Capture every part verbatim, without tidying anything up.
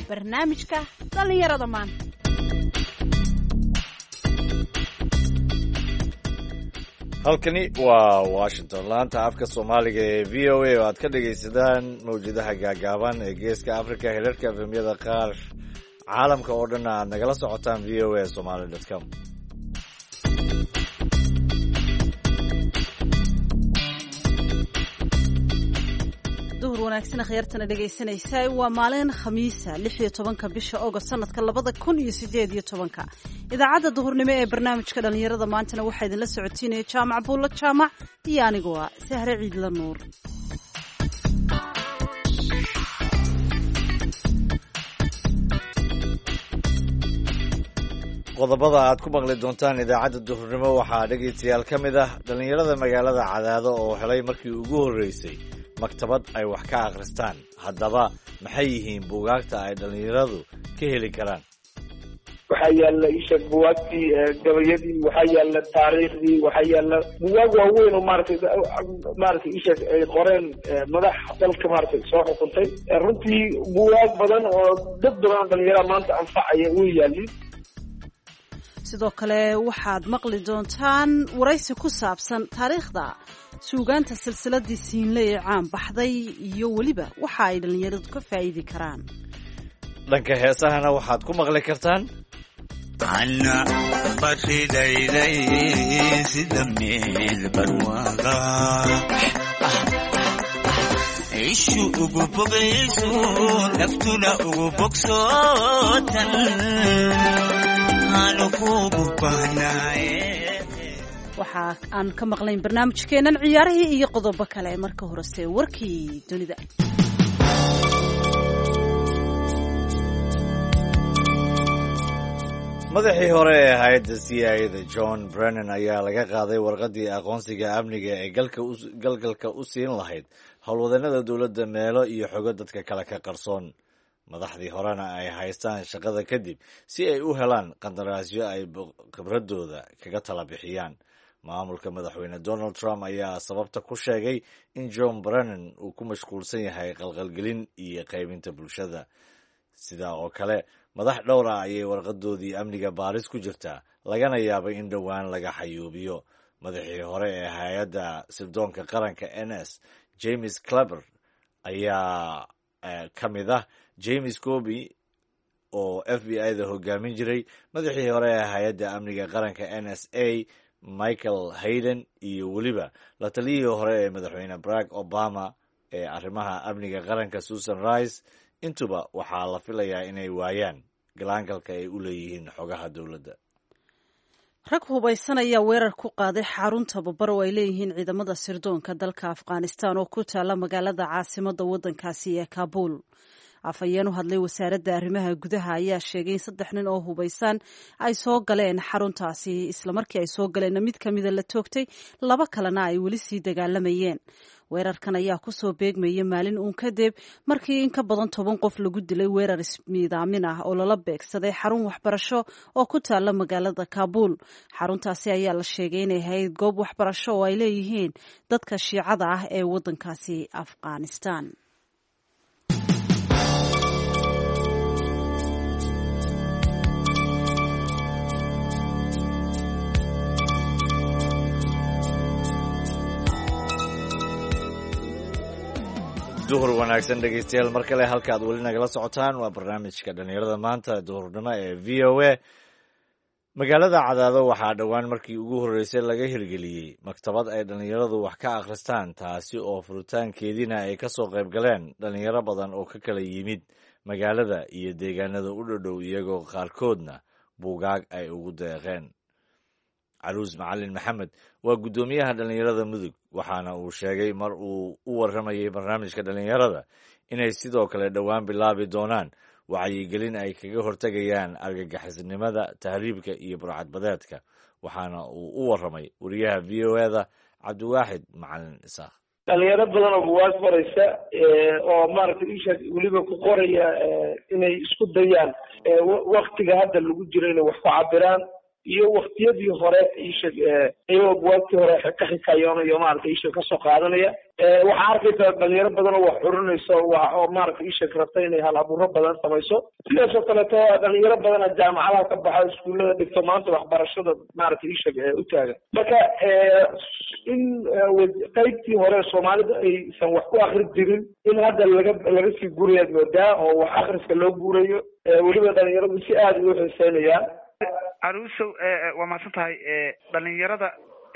barnaamijka dhalinyarada maanta. halkani waa Washington, laanta afka Soomaaliga ee V O A oo aad ka dhagaysadaan mawjadaha gaagaaban ee geeska Afrika, heerarka efemyada qaar, caalamka oo dhan aad nagala socotaan v o a somali dot com. duhur wanaagsan khayartana dhagaysanaysaa waa maalin khamiisa lix iyo tobanka bisha August sanadka labada kun iyo sideed iyo tobanka. idaacadda duhurnimo ee barnaamijka dhalinyarada maantana waxaa idinla socotiinaya jaamac buulla jaamac iyo anigu waa Sahre Ciidla Nuur. qodobada aad ku maqli doontaan idaacadda duhurnimo waxaa dhegaystayaal ka mid ah dhalinyarada magaalada Cadaado oo helay markii ugu horeysay maktabad ay wax ka akhristaan. haddaba maxay yihiin buugaagta ay dhalinyaradu ka heli karaan? waxaa yaala isha buugaagtii gabayadii, waxaa yaala taariikhdii, waxaa yaala buugaag waaweyn oo maaragtay maaragtay isha ay qoreen madax dalka maaragtay soo xukuntay. runtii buugaag badan oo dad badan oo dhalinyarada maanta anfacaya way yaalin. sidoo kale waxaad maqli doontaan waraysi ku saabsan taariikhda suugaanta silsiladii siinle ee caan baxday iyo weliba waxa ay dhalinyaradu ka faa'iidi karaan. dhanka heesahana waxaad ku maqli kartaan ana baridaylay sida meel barwaaqa ishu ugu bogayso naftuna ugu bogsootan aanu kugu bahnaaye. waxa aan ka maqlayn barnaamijkeenan ciyaarihii iyo qodobo kale. marka horese warkii dunida. madaxii hore ee hay'adda C I A da John Brennan ayaa laga qaaday warqaddii aqoonsiga amniga ee galgalka u siin lahayd howlwadeenada dowladda meelo iyo xogo dadka kale ka qarsoon. madaxdii horena ay haystaan shaqada kadib si ay u helaan qandaraasyo ay khibradooda kaga tala bixiyaan. maamulka madaxweyne Donald Trump ayaa sababta ku sheegay in John Brennan uu ku mashquulsan yahay qalqalgelin iyo qaybinta bulshada. sidaa oo kale madax dhowr ah ayay warqadoodii amniga baaris ku jirtaa, lagana yaabay in dhowaan laga xayuubiyo. madaxii hore ee hay-adda sirdoonka qaranka N S James Clapper ayaa ka mid ah James Comey oo F B I da hogaamin jiray, madaxii hore ee hay-adda amniga qaranka N S A Michael Hayden iyo weliba la taliyihii hore ee madaxweyne Barack Obama ee arrimaha amniga qaranka Susan Rice. intuba waxaa la filayaa inay waayaan galaangalka ay u leeyihiin xogaha dowladda. rag hubaysan ayaa weerar ku qaaday xarun tababar oo ay leeyihiin ciidamada sirdoonka dalka Afghanistan oo ku taala magaalada caasimadda waddankaasi ee Kabul. afhayeen u hadlay wasaaradda arrimaha gudaha ayaa sheegay in saddex nin oo hubaysan ay soo galeen xaruntaasi, islamarkii ay soo galeenna mid ka mida la toogtay, laba kalena ay weli sii dagaalamayeen. weerarkan ayaa kusoo beegmaya maalin uun kadib markii in ka badan toban qof lagu dilay weerar ismiidaamin ah oo lala beegsaday xarun waxbarasho oo ku taala magaalada Kabul. xaruntaasi ayaa la sheegay inay ahayd goob waxbarasho oo ay leeyihiin dadka shiicada ah ee waddankaasi Afghanistan. duhur wanaagsan dhegaystayaal mar kale halka aad weli nagala socotaan waa barnaamijka dhalinyarada maanta duhurnimo ee V O A. magaalada Cadaado waxaa dhowaan markii ugu horeysay laga hirgeliyey maktabad ay dhalinyaradu wax ka akhristaan, taasi oo furitaankeediina ay ka soo qayb galeen dhalinyaro badan oo ka kala yimid magaalada iyo deegaanada u dhodhow, iyagoo qaarkoodna buugaag ay ugu deeqeen. caruus macalin maxamed waa guddoomiyaha dhalinyarada mudug, waxaana uu sheegay mar uu u warramayay barnaamijka dhalinyarada inay sidoo kale dhowaan bilaabi doonaan wacyigelin ay kaga hortegayaan argagixisnimada, tahriibka iyo burcadbadeedka. waxaana uu u warramay wariyaha V O A da Cabdiwaaxid Macalin Isaaq. dhalinyaro badan oo buugaag qoraysa oo maaragtay isha weliba ku qoraya inay isku dayaan waktiga hadda lagu jiro inay wax ku cabiraan, iyo waqtiyadii hore isha iyagoo buwaagtii hore ka xikayoonayo maaragtay isha kasoo qaadanaya waxaa arkaysaa dhalinyaro badan oo wax xurinayso oo maaragtay isha rabta inay hal abuuro badan samayso sidaasoo kaleeto dhalinyaro badana jaamacadaha ka baxa iskuullada dhigto maanta waxbarashada maaragtay isha u taagan marka in qaybtii hore soomaalida aysan wax ku akri jirin in hadda laga laga sii gurayaad moodaa oo wax akriska loo guurayo weliba dhalinyaradu si aada ugu xiiseynayaan caruusow waa mahadsan tahay dhalinyarada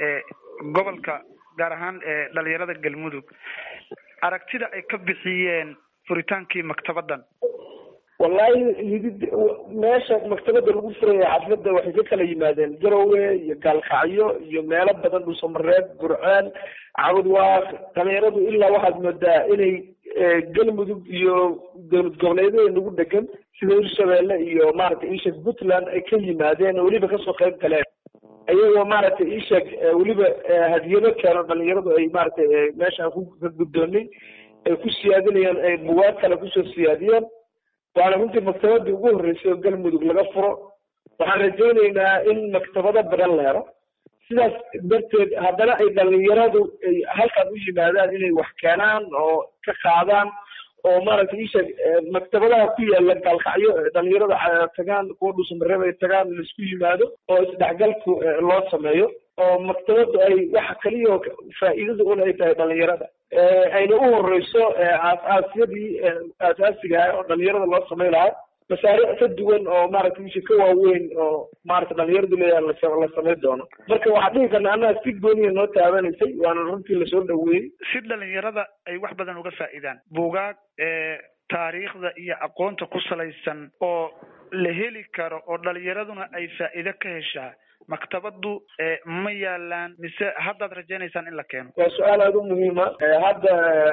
gobolka gaar ahaan dhalinyarada galmudug aragtida ay ka bixiyeen furitaankii maktabadan wallahi hidid meesha maktabada lagu furaya xafladda waxay ka kala yimaadeen garowe iyo gaalkacyo iyo meelo badan dhuusamareed burcaan cabudwaaq dhalinyaradu ilaa waxaad moodaa inay galmudug iyo dowlad goboleedyada nagu dhegan sida hirshabeelle iyo maaragtay isheeg puntland ay ka yimaadeen oo weliba kasoo qayb galeen ayagoo maaragtay isheeg weliba hadiyado keeno dhalinyaradu ay maaragtay meeshaan ku ka guddoonay ay ku siyaadinayaan ay buwaag kale kusoo siyaadiyeen waana runtii maktabadii ugu horreysay oo galmudug laga furo waxaan rajaynaynaa in maktabado badan la helo sidaas darteed haddana ay dhalinyaradu ay halkan u yimaadaan inay wax keenaan oo ka qaadaan oo maaragtay isha maktabadaha ku yaala gaalkacyo dhalinyarada tagaan kuwa dhuusamareeb ay tagaan laisku yimaado oo isdhexgalku loo sameeyo oo maktabadu ay waxa kaliya faa'iidada un ay tahay dhalinyarada ayna u horeyso aas-aasyadii aasaasiga ah oo dhalinyarada loo samay lahaa masaariic ka duwan oo maaragtay isha ka waaweyn oo maaragtay dhalinyaradu leeyahay la samayn doono marka waxaa dhihi karna annaga si gooniya noo taabanaysay waana runtii lasoo dhaweeyey si dhalinyarada ay wax badan uga faa'iidaan buugaag taariikhda iyo aqoonta ku salaysan oo la heli karo oo dhalinyaraduna ay faa'iido ka heshaa maktabadu ma yaalaan mise haddaad rajaynaysaan in la keeno waa su-aal aada u muhiima hadda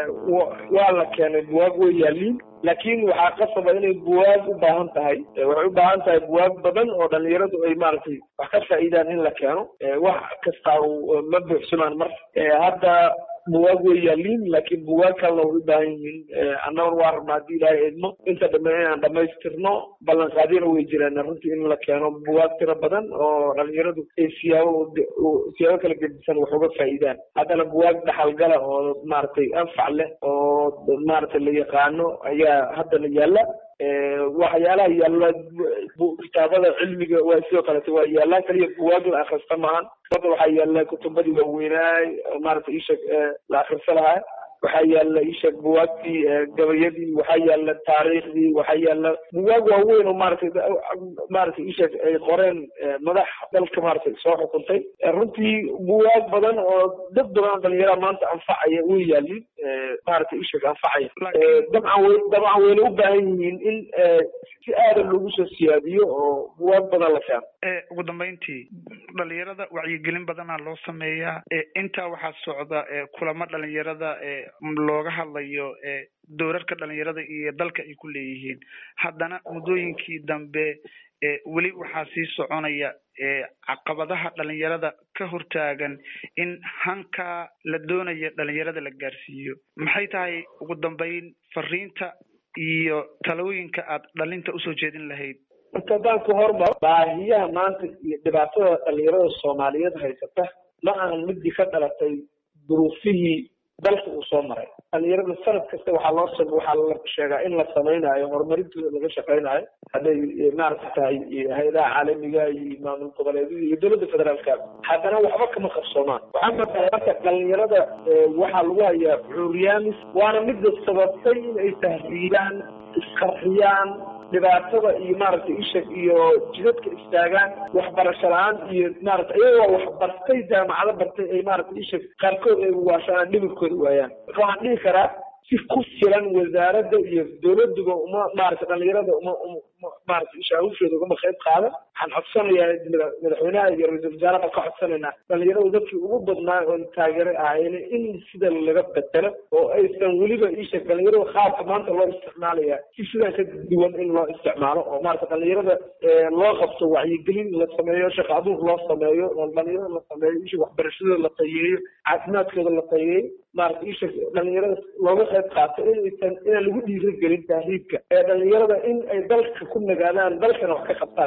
waa la keenay buwaag way yaaliin laakiin waxaa qasaba inay buwaag u baahan tahay waxay u baahan tahay buwaag badan oo dhalinyaradu ay maaragtay wax ka faa'iidaan in la keeno wax kastaa ma buuxsamaan mar hadda buwaag way yaaliin laakiin buwaag kalena way u baahan yihiin annaguna waa rabna haddii ilaahay idmo inta dhame inaan dhamaystirno ballanqaadyana way jiraan runtii in la keeno buwaag tiro badan oo dhalinyaradu ay siyaabo siyaabo kala gedisan wax uga faa'iidaan haddana buwaag dhaxalgala oo maaragtay anfac leh oo maaragtay la yaqaano ayaa haddana yaalla waxyaalaha yaalla kitaabada cilmiga waa sidoo kaleeto waa yaallaa kaliya buwaag la akrista maahan hadda waxaa yaalla kutubadii waaweynaay maaragtay isha la akrista lahaa waxaa yaalla isha buwaagtii gabayadii waxaa yaalla taariikhdii waxaa yaalla buwaag waaweyn oo maaragtay maaragtay isha ay qoreen madax dalka maaragtay soo xukuntay runtii buwaag badan oo dad badan dhalinyarada maanta anfacaya way yaaliin maaragtay isha anfacaya dabcan way dabcan wayna u baahan yihiin in si aada loogu soo siyaadiyo oo buwaag badan la keeno ugu dambeyntii dhalinyarada wacyigelin badanaa loo sameeyaa intaa waxaa socda kulamo dhalinyarada looga hadlayo doorarka dhalinyarada iyo dalka ay ku leeyihiin haddana muddooyinkii dambe weli waxaa sii soconaya caqabadaha dhalinyarada ka hortaagan in hankaa la doonayo dhalinyarada la gaarsiiyo maxay tahay ugu dambeyn fariinta iyo talooyinka aad dhalinta usoo jeedin lahayd intadaan ku hormar baahiyaha maanta iyo dhibaatada dhalinyarada soomaaliyeed haysata ma ahan midii ka dhalatay duruufihii dalka uu soo maray dhalinyarada sanad kasta waxaa loo sam waxaa la sheegaa in la samaynayo horumarintooda laga shaqaynayo hadday maaragta tahay hay-adaha caalamiga iyo maamul goboleedyada iyo dowladda federaalka haddana waxba kama qabsoomaan waxaa matahay marka dhalinyarada waxaa lagu hayaa cuuriyaamis waana midda sababtay in ay tahriibaan isqarxiyaan dhibaatada iyo maaragtay isha iyo jidadka istaagaan waxbarasho la-aan iyo maaragtay iyagoo waxbartay jaamacado bartay ay maaragtay isha qaarkood ay waashaan dhibirkooda waayaan marka waxaan dhihi karaa si ku filan wasaaradda iyo dowladuba uma maaragtay dhalinyarada uma maaragtay isha hawshooda ugama qayb qaadan waxaan codsanayaa madaxweynaha iyo ra-iisul wasaaraha ka codsanaynaa dhalinyaradu dadkii ugu badnaa oo taageero ahayn in sida laga bedelo oo aysan weliba isha dhalinyarada qaabka maanta loo isticmaalaya si sidan ka duwan in loo isticmaalo oo maaragtay dhalinyarada loo qabto wacyigelin la sameeyo shaqo abuur loo sameeyo oo dhalinyarada la sameeyo isha waxbarashadooda la tayeeyo caafimaadkooda la tayeeyo maaragtay isha dhalinyarada looga qayb qaato inaysan inaan lagu dhiirigelin tahriibka ee dhalinyarada in ay dalka ku nagaadaan dalkana wax ka qabtaan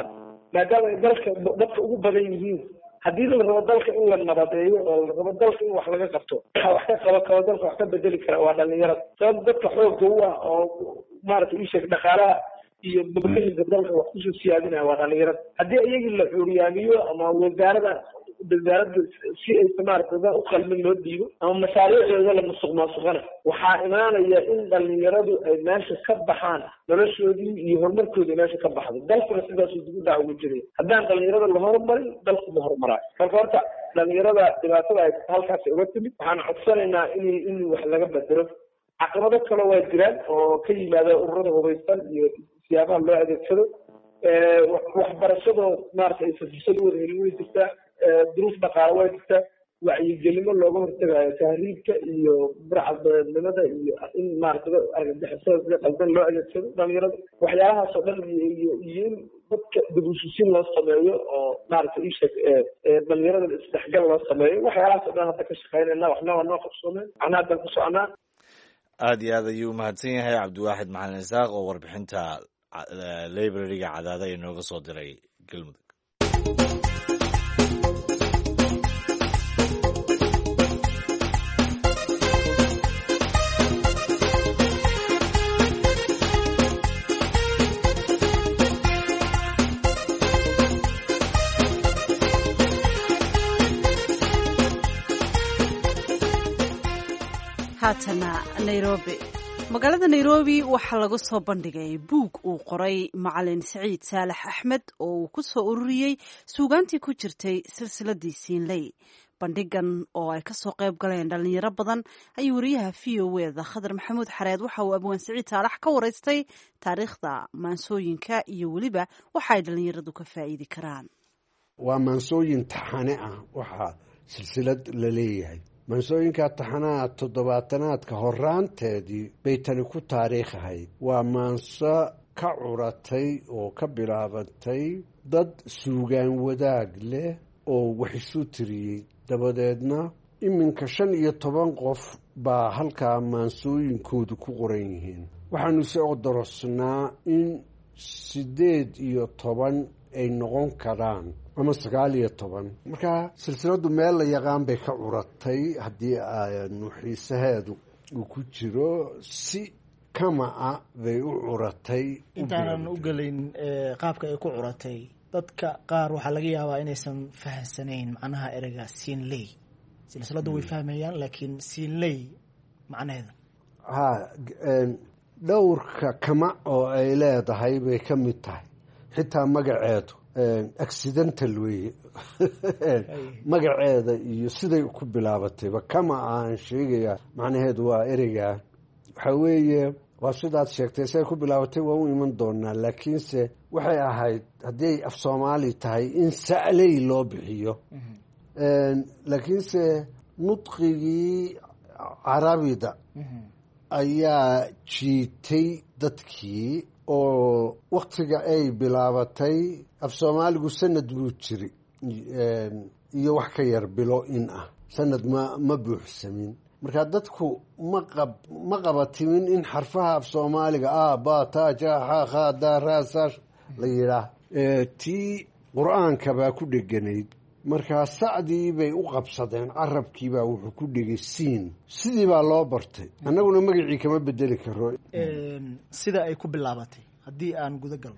maadaama ay dalka dadka ugu badan yihiin haddii la rabo dalka in la nabadeeyo oo la rabo dalka in wax laga qabto wax ka qaba kaba dalka wax ka bedeli kara waa dhalinyarada sabab dadka xoogga u ah oo maaragtay isheeg dhaqaalaha iyo bablahinka dalka wax kusoo siyaadinaya waa dhalinyarada haddii iyagii la cuuriyaamiyo ama wasaarada wasaaradda si aysa maaragtay u qalmin loo dhiibo ama mashaariicdooda la musuq maasuqana waxaa imaanaya in dhalinyaradu ay meesha ka baxaan noloshoodii iyo horumarkoodii meesha ka baxdo dalkuna sidaasuu dib u dhac uga jiraya haddaan dhalinyarada la horumarin dalku ma horumaraayo marka horta dhalinyarada dhibaatada ay halkaasi uga timid waxaan codsanaynaa in in wax laga bedelo caqabado kale waa jiraan oo ka yimaada ururada hubaysan iyo siyaabaha loo adeegsado waxbarashadoo maaragtay aysan fursad u wada helin way jirtaa duruuf dhaqaale way jirtaa wacyigelimo looga hortagayo tahriibka iyo burcadnimada iyo in maaragtay argagixisada sida qaldan loo adeegsado dhalinyarada waxyaalahaas oo dhan iyo iyo in dadka dib-u-heshiisiin loo sameeyo oo maaragtay isheeg dhalinyarada isdhexgal loo sameeyo waxyaalahaas oo dhan hadda ka shaqeynayna waxna waa noo qabsoomeen waxna haddaan ku soconaa aada iyo aad ayuu umahadsan yahay cabdiwaaxid macalin isaaq oo warbixinta librariga cadaada ee nooga soo diray galmudug haatana nairobi magaalada nairobi waxaa lagu soo bandhigay buug uu qoray macalin siciid saalax axmed oo uu ku soo ururiyey suugaantii ku jirtay silsiladii siinley bandhigan oo ay kasoo qayb galeen dhalinyaro badan ayuu wariyaha v o eda khadar maxamuud xareed waxa uu abwaan siciid saalax ka waraystay taariikhda maansooyinka iyo weliba waxa ay dhalinyaradu ka faa'iidi karaan. waa maansooyin taxane ah waxaa silsilad la leeyahay maansooyinka taxanaha toddobaatanaadka horaanteedii bay tani ku taariikh ahayd waa maanso ka curatay oo ka bilaabatay dad suugaan wadaag leh oo wax isu tiriyey dabadeedna iminka shan iyo toban qof baa halkaa maansooyinkoodu ku qoran yihiin waxaanu se odorosnaa in siddeed iyo toban ay noqon karaan ama sagaal iyo toban markaa silsiladu meel la yaqaan bay ka curatay haddii aanu xiisaheedu uu ku jiro si kama-a bay u curatay. intaanan u gelayn qaabka ay ku curatay dadka qaar waxaa laga yaabaa inaysan fahamsanayn macnaha ereyga siinley silsiladu way fahmayaan laakiin siinley macnaheeda ha dhowrka kama oo ay leedahay bay ka mid tahay xitaa magaceedu accidental weye magaceeda iyo siday ku bilaabatayba kama aan sheegaya macnaheedu waa ereyga waxa weeye waa sidaad sheegtay siday ku bilaabatay waa u iman doonaa laakiinse waxay ahayd haddii ay af soomaali tahay in sa'ley loo bixiyo laakiinse nudqigii carabida ayaa jiitay dadkii oo waktiga ay bilaabatay af soomaaligu sanad buu jiri iyo wax ka yar bilo in ah sanad ma ma buuxsamin markaa dadku ma qab ma qabatimin in xarfaha af soomaaliga a ba ta ja xa kha da ra sa la yidhaah tii qur-aanka baa ku dheganayd markaa sacdii bay u qabsadeen carabkii baa wuxuu ku dhegay siin sidii baa loo bartay annaguna magacii kama bedeli karo sida ay ku bilaabatay haddii aan guda galno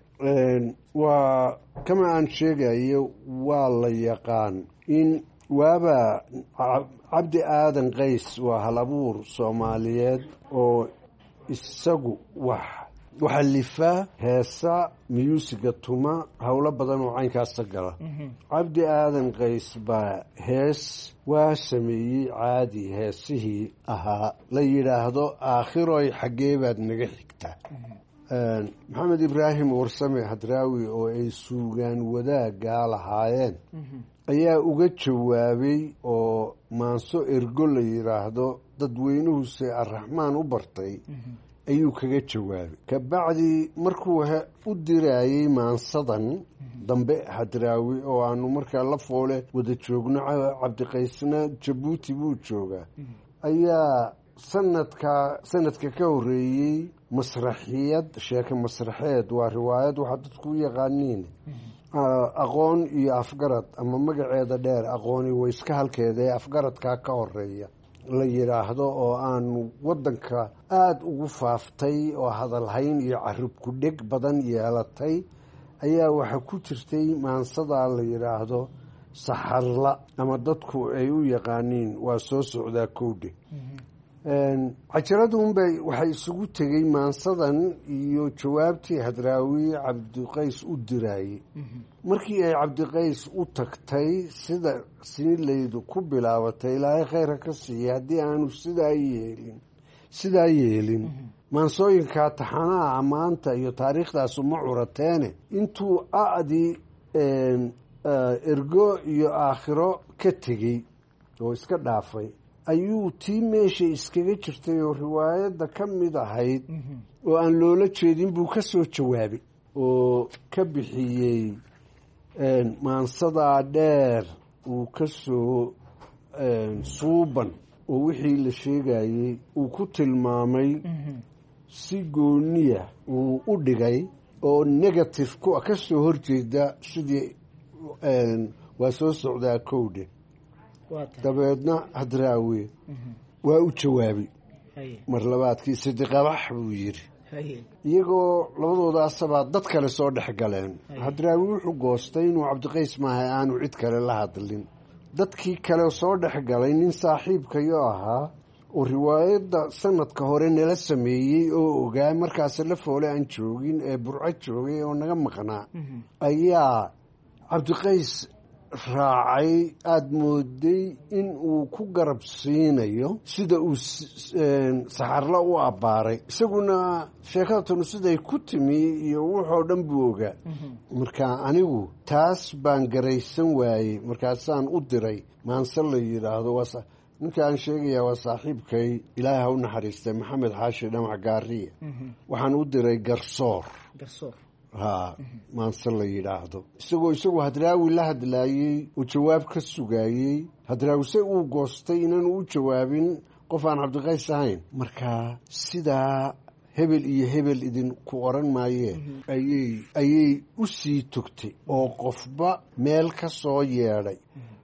waa kama aan sheegayo waa la yaqaan in waaba cabdi aadan qays waa hal abuur soomaaliyeed oo isagu wax waxalifa heesa miyuusiga tuma howlo badan oo caynkaasa gala cabdi aadan qays baa hees waa sameeyey caadi heesihii ahaa la yidhaahdo aakhiroy xaggee baad naga xigtaa maxamed ibraahim warsame hadraawi oo ay suugaan wadaagaa lahaayeen ayaa uga jawaabay oo maanso ergo la yidhaahdo dadweynuhuse arraxmaan u bartay ayuu kaga jawaabay kabacdii markuu u diraayey maansadan dambe hadraawi oo aanu markaa la foole wada joogno cabdiqaysna jabuuti buu joogaa ayaa sanadka sanadka ka horreeyey masraxiyad sheeke masraxeed waa riwaayad waxaa dadku u yaqaaniin aqoon iyo afgarad ama magaceeda dheer aqooni way iska halkeeda ee afgaradkaa ka horeeya la yidhaahdo oo aan waddanka aada ugu faaftay oo hadalhayn iyo carib ku dheg badan yeelatay ayaa waxaa ku jirtay maansadaa la yidhaahdo saxarla ama dadku ay u yaqaaniin waa soo socdaa kowdhe cajaradunbay waxay isugu tegey maansadan iyo jawaabtii hadraawi cabdiqays u diraayey markii ay cabdiqays u tagtay sida siinleydu ku bilaabatay ilaahay khayra ka siiya haddii aanu sidaa yeelin sidaa yeelin maansooyinkaa taxanaha ammaanta iyo taariikhdaas uma curateene intuu acdii ergo iyo aakhiro ka tegey oo iska dhaafay ayuu tii meesha iskaga jirtay oo riwaayadda ka mid ahayd oo aan loola jeedin buu ka soo jawaabay oo ka bixiyey maansadaa dheer uu ka soo suuban oo wixii la sheegayey uu ku tilmaamay si gooniya uu u dhigay oo negative ku ka soo horjeeda sidii waa soo socdaa kowdhe dabeedna hadraawi waa u jawaabay mar labaadkii sidiqabax buu yidhi iyagoo labadoodaasabaa dad kale soo dhex galeen hadraawi wuxuu goostay inuu cabdiqays maahay aanu cid kale la hadlin dadkii kale soo dhex galay nin saaxiibkayo ahaa oo riwaayadda sanadka hore nala sameeyey oo ogaa markaas la foole aan joogin ee burco joogay oo naga maqnaa ayaa cabdiqays raacay aada mooday in uu ku garab siinayo sida uu saxarla u abbaaray isaguna sheekadatan siday ku timi iyo wuxoo dhan buu ogaa marka anigu taas baan garaysan waayey markaasaan u diray maanse la yidhaahdo ninka aan sheegayaa waa saaxiibkay ilaahay ha u naxariistay maxamed xaashi dhamac gaariye waxaan u diray garsoor ha maanse la yidhaahdo isagoo isagu hadraawi la hadlaayey oo jawaab ka sugaayey hadraawi se uu goostay inaanu u jawaabin qof aan cabdiqays ahayn marka sidaa hebel iyo hebel idinku oran maayee ayay ayay u sii togtay oo qofba meel ka soo yeedhay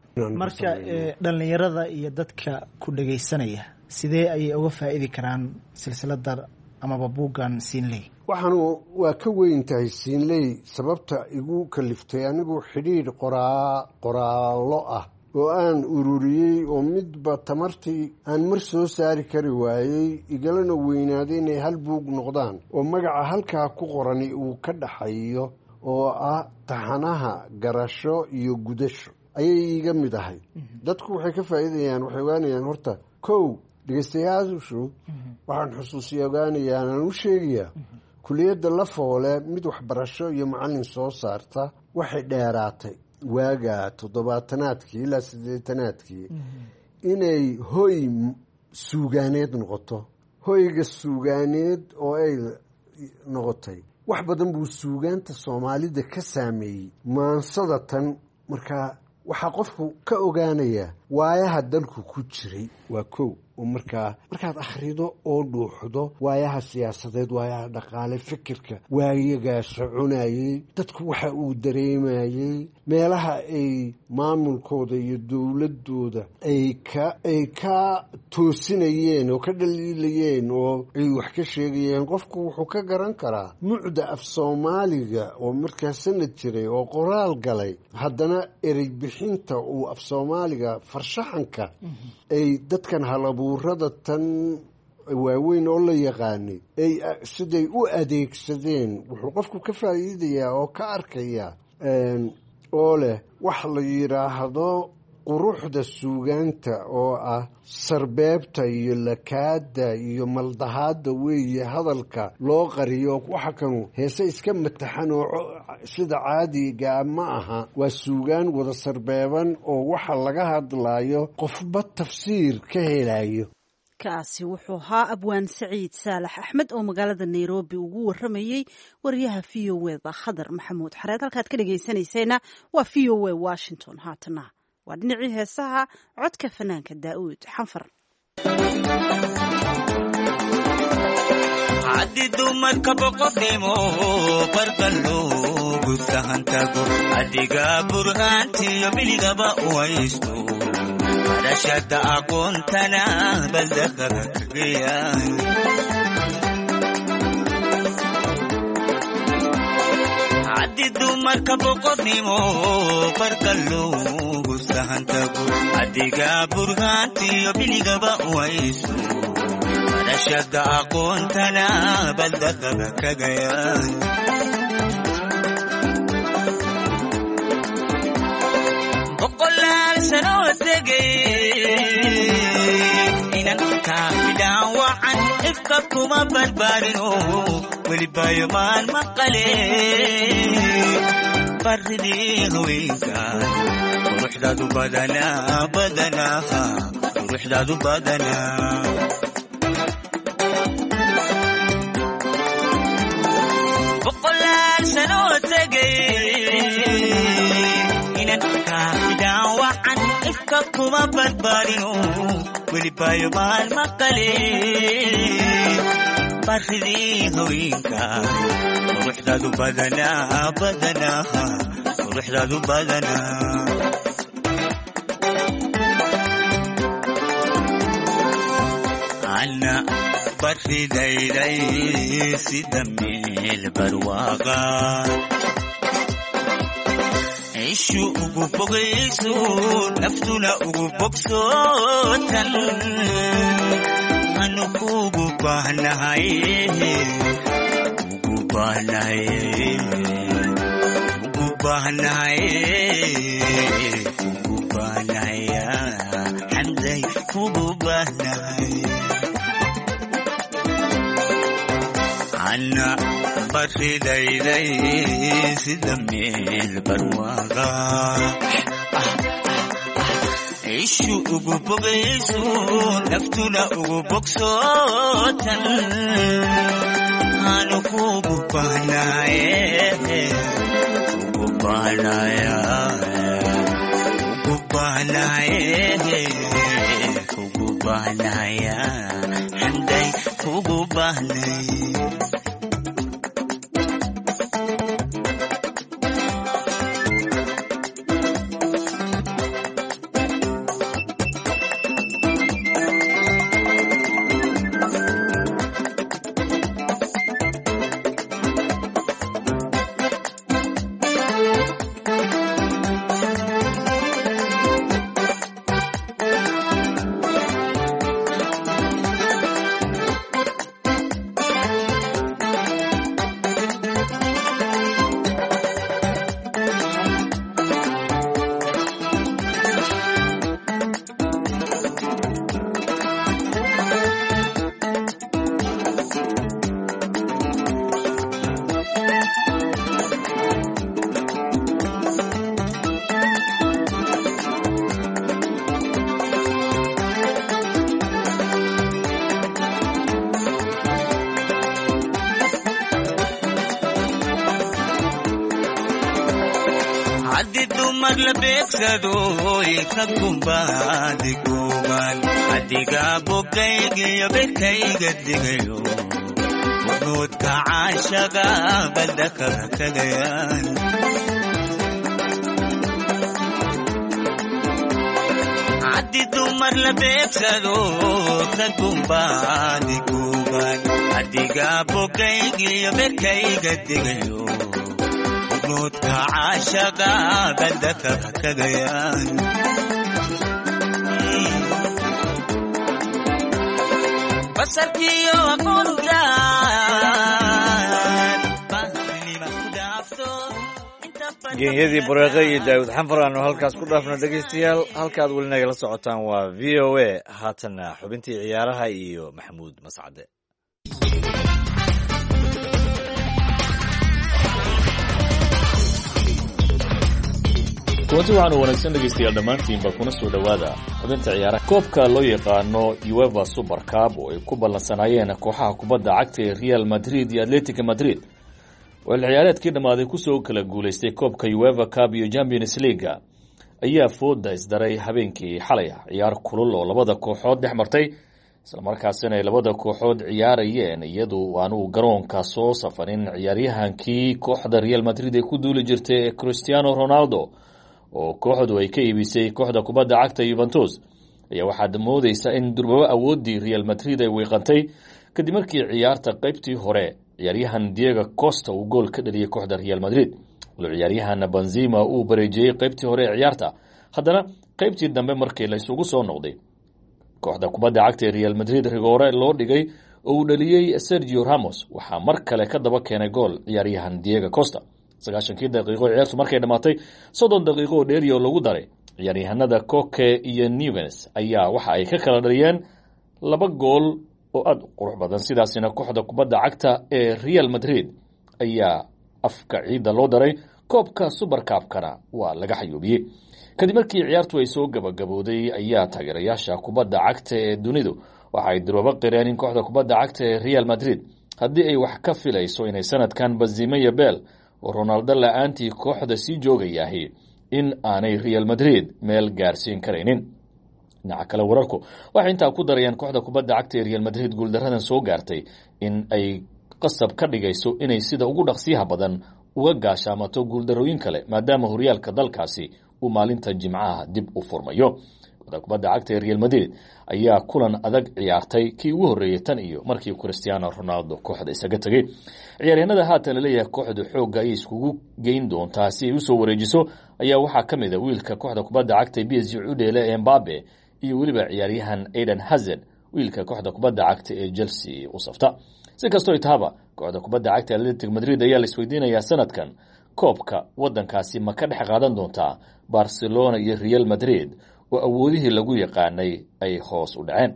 marka dhallinyarada iyo dadka ku dhagaysanaya sidee ayay uga faa'idi karaan silsilada amaba buuggan siinley waxaanu waa ka weyn tahay siinley sababta igu kaliftay anigu xidhiidh qoraa qoraallo ah oo aan ururiyey oo midba tamartii aan mar soo saari kari waayey igalana weynaaday inay hal buug noqdaan oo magaca halkaa ku qorani uu ka dhaxayo oo ah taxanaha garasho iyo gudasho ayay iiga mid ahay dadku waxay ka faa'iidayaan waxay ogaanayaan horta kow dhegeystayaashu waxaan xusuusiya ogaanayaan aan u sheegayaa kuliyadda la foole mid waxbarasho iyo macallin soo saarta waxay dheeraatay waaga toddobaatanaadkii ilaa siddeetanaadkii inay hoy suugaaneed noqoto hoyga suugaaneed oo ay noqotay wax badan buu suugaanta soomaalida ka saameeyey maansada tan markaa waxaa qofku ka ogaanayaa waayaha dalku ku jiray waa kow oo markaa markaad akhrido oo dhuuxdo waayaha siyaasadeed waayaha dhaqaale fikirka waayagaa soconayey dadku waxa uu dareemayey meelaha ay maamulkooda iyo dowladooda ay ka ay ka toosinayeen oo ka dhaliilayeen oo ay wax ka sheegayeen qofku wuxuu ka garan karaa mucda af soomaaliga oo markaa sanad jiray oo qoraal galay haddana erey bixinta uu af soomaaliga farshaxanka ay dadkan halabuurada tan waaweyn oo la yaqaanay ay siday u adeegsadeen wuxuu qofku ka faa'iidayaa oo ka arkayaa oo leh wax la yidhaahdo quruxda suugaanta oo ah sarbeebta iyo lakaada iyo maldahaadda weeye hadalka loo qariyo waxa kanu heese iska mataxan oo sida caadiga ma aha waa suugaan wada sarbeeban oo waxa laga hadlayo qofba tafsiir ka helayo kaasi wuxuu ahaa abwaan saciid saalax axmed oo magaalada nairobi ugu waramayey wariyaha v o eda khadar maxamuud xareed halkaad ka dhegaysanayseena waa v o a washington haatana waa dhinacii heesaha codka fanaanka daa'uud xanfar عدد مركب قدمو برقلو قصهن تقو عدقا برهانتي يبلي غبا ويستو رشد أقون تنا بلدخرك قيان عدد مركب قدمو برقلو قصهن تقو عدقا برهانتي يبلي غبا ويستو رشد أقون تنا بلدخرك قيان كما بالبارنو والبايمان مقلي بردي هويكا روح دادو بدنا بدنا روح دادو بدنا بقول سنوات إن كافدا وعن إفككما بالبارنو والبايمان مقلي بردي هويكا روح دادو بدنا بدنا روح دادو بدنا عنا بردي داي داي سيدمي البرواقة عيشو أقو بغيسو نفتنا أقو بكسوتن أنو بهناي بهناي بهناي بهناي حمزي بهناي عنا بري داي داي سدمي البرواقة عيشو أقو بغيسو نفتنا أقو بكسوتن أنو كوبو بهناي كوبو بهناي كوبو بهناي كوبو بهناي حمدي كوبو بهناي سدو يكتم بادكوبان أديقا بوكيك يبكيك الدقيو ونود كعاشقا بلدك كغيان عدي دمر لبيك سدو يكتم بادكوبان أديقا بوكيك يبكيك الدقيو نود كعاشقا بلدك كغيان بسركيو أقولدان بحرني مكدافتو geeyadii bareeqay iyo daawud xanfar aanu halkaas ku dhaafno dhegaystayaal halkaad weli nagala socotaan waa v o a haatana xubintii ciyaaraha iyo maxamuud mascade kulanti waxaanu wanaagsan dhegaystayaal dhammaantiinba kuna soo dhowaada xubinta ciyaaraha koobka loo yaqaano uefa super cup oo ay ku ballansanaayeen kooxaha kubadda cagta ee real madrid iyo atletica madrid oo ciyaareedkii dhammaaday kusoo kala guulaystay koobka uefa cup iyo champions leaga ayaa fooda isdaray habeenkii xalay ciyaar kulul oo labada kooxood dhex martay islamarkaasina ay labada kooxood ciyaarayeen iyadu aanu garoonka soo safarin ciyaaryahankii kooxda Real Madrid ee ku duuli jirtay ee Cristiano Ronaldo oo kooxdu ay ka iibisay kooxda kubadda cagta Juventus ayaa waxaad moodaysaa in durbaba awoodii Real Madrid ay weeqantay kadib markii ciyaarta qaybtii hore ciyaaryahan Diego Costa uu gool ka dhaliyay kooxda Real Madrid walo ciyaaryahan Benzema uu bareejiyay qaybtii hore ee ciyaarta haddana qaybtii dambe markii la isugu soo noqday kooxda kubadda cagta ee Real Madrid rigoore loo dhigay oo uu dhaliyay Sergio Ramos waxaa mar kale ka daba keenay gool ciyaaryahan Diego Costa sagaashankii daqiiqo ciyaartu markay dhamaatay soddon daqiiqo oo dheeri oo lagu daray ciyaaryahanada Koke iyo Neves ayaa waxa ay ka kala dhaliyeen laba gool oo aad u qurux badan sidaasina kooxda kubadda cagta ee Real Madrid ayaa afka ciida loo daray koobka Super Cup-kana waa laga xayuubiyay kadib markii ciyaartu ay soo gabagabooday ayaa taageerayaasha kubadda cagta ee dunidu waxa ay durba qireen in kooxda kubadda cagta ee Real Madrid haddii ay wax ka filayso inay sanadkan Benzema iyo Bale oo Ronaldo la'aantii kooxda sii joogayahay in aanay Real Madrid meel gaarsiin karaynin dhinaca kale wararku waxay intaa ku darayaan kooxda kubadda cagta ee Real Madrid guuldaradan soo gaartay in ay qasab ka dhigayso inay sida ugu dhaqsiyaha badan uga gaashaamato guuldarooyin kale maadaama horyaalka dalkaasi uu maalinta Jimcaha dib u furmayo kooxda kubadda cagta ee Real Madrid ayaa kulan adag ciyaartay kii ugu horeeyay tan iyo markii Cristiano Ronaldo kooxda isaga tagay ciyaaryahanada haatan la leeyahay kooxdu xoogga ay iskugu geyn doontaa si ay u soo wareejiso ayaa waxaa ka mid ah wiilka kooxda kubadda cagta P S G u dheelay Mbappe iyo waliba ciyaaryahan Eden Hazard wiilka kooxda kubadda cagta ee Chelsea u safta si kastoo ay tahaba kooxda kubadda cagta Atletico Madrid ayaa la isweydiinayaa sanadkan koobka wadankaasi ma ka dhex qaadan doontaa Barcelona iyo Real Madrid oo awoodihii lagu yaqaanay ay hoos u dhaceen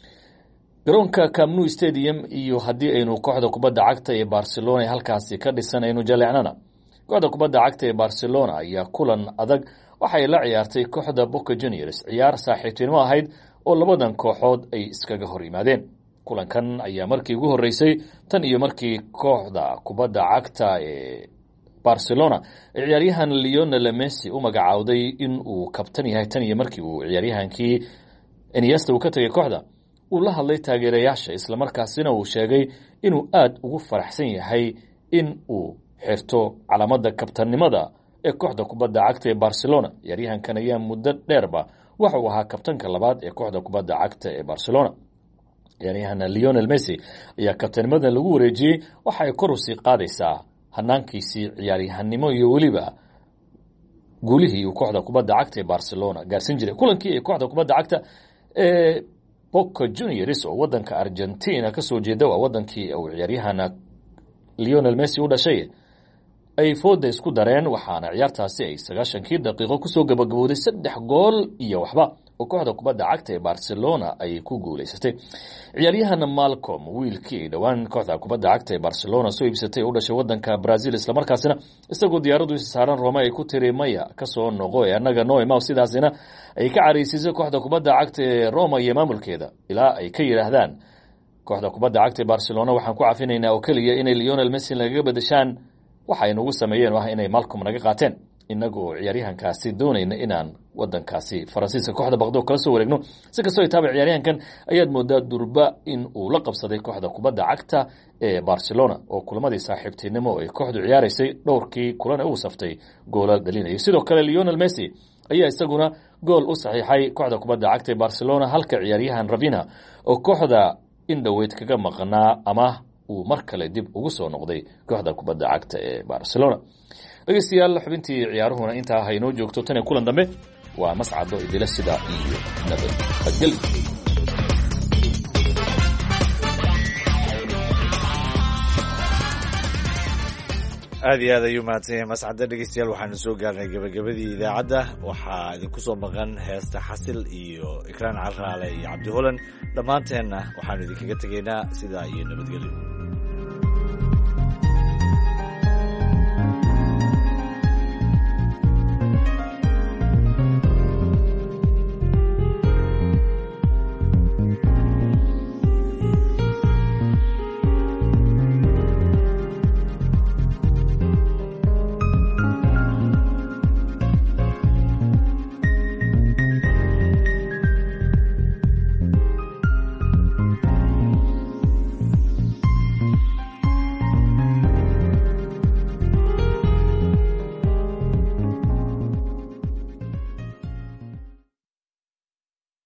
garoonka Camp Nou Stadium iyo haddii aynu kooxda kubadda cagta ee Barcelona halkaasi ka dhisanayno jaleecnana kooxda kubadda cagta ee Barcelona ayaa kulan adag waxay la ciyaartay kooxda Boca Juniors ciyaar saaxiibtinimo ahayd oo labadan kooxood ay iskaga hor yimaadeen kulankan ayaa markii ugu horeysay tan iyo markii kooxda kubadda cagta ee Barcelona ciyaaryahan Lionel Messi u magacaawday in uu kabtan yahay tan iyo markii uu ciyaaryahankii Iniesta uu ka tagay kooxda uu la hadlay taageerayaasha isla markaasina uu sheegay inuu aad ugu faraxsan yahay in uu xirto calaamada kabtannimada ee kooxda kubadda cagta ee Barcelona ciyaaryahankan ayaa muddo dheerba waxa uu ahaa kabtanka labaad ee kooxda kubadda cagta ee Barcelona ciyaaryahan Lionel Messi ayaa kabtanimada lagu wareejiyay waxa ay kor u sii qaadaysaa hanaankiisii ciyaaryahanimo iyo waliba guulihii uu kooxda kubadda cagta ee Barcelona gaarsiin jiray kulankii ay kooxda kubadda cagta ee Boca Juniors oo wadanka Argentina ka soo jeeda waa wadankii uu ciyaaryahan Lionel Messi u dhashay ay fooda isku dareen waxaana ciyaartaasi ay sagaashankii daqiiqo ku soo gabagabowday saddex gool iyo waxba oo kooxda kubadda cagta ee Barcelona ay ku guuleysatay ciyaaryahan Malcolm wiilkii dhawaan kooxda kubadda cagta ee Barcelona soo iibsatay u dhashay wadanka Brazil isla markaasina isagoo diyaaradu saaran Roma ay ku tireemaya ka soo noqo ee anaga noo imaa sidaasina ay ka cariisisay kooxda kubadda cagta ee Roma iyo maamulkeeda ilaa ay ka yiraahdaan kooxda kubadda cagta ee Barcelona waxaan ku cafinaynaa oo kaliya inay Lionel Messi laga badashaan waxay nagu sameeyeen waa inay Malcolm naga qaateen inagoo ciyaaryahankaasi doonayna inaan wadankaasi Faransiiska kooxda Baqdo kala soo wareegno si kastoo ay taabay ciyaaryahankan ayaad moodaa durba in uu la qabsaday kooxda kubadda cagta ee Barcelona oo kulamadii saaxiibtinimo ay kooxdu ciyaaraysay dhowrkii kulan uu saftay goolal dhalinayay sidoo kale Lionel Messi ayaa isaguna gool u saxiixay kooxda kubadda cagta ee Barcelona halka ciyaaryahan Rafinha oo kooxda indhaweyd kaga maqnaa ama uu mar kale dib ugu soo noqday kooxda kubadda cagta ee Barcelona dhageystayaal xubintii ciyaaruhuna intaa haynoo joogto tan kulan dambe waa mascado idila sida iyo nabad qadgal aad iyo aad ayuu mahadsan yahay mascada dhegeystayaal waxaanu soo gaarnay gabagabadii idaacadda waxaa idinku soo maqan heesta xasil iyo ikraan carraale iyo cabdi holan dhammaanteenna waxaanu idinkaga tegaynaa sidaa iyo nabadgelyo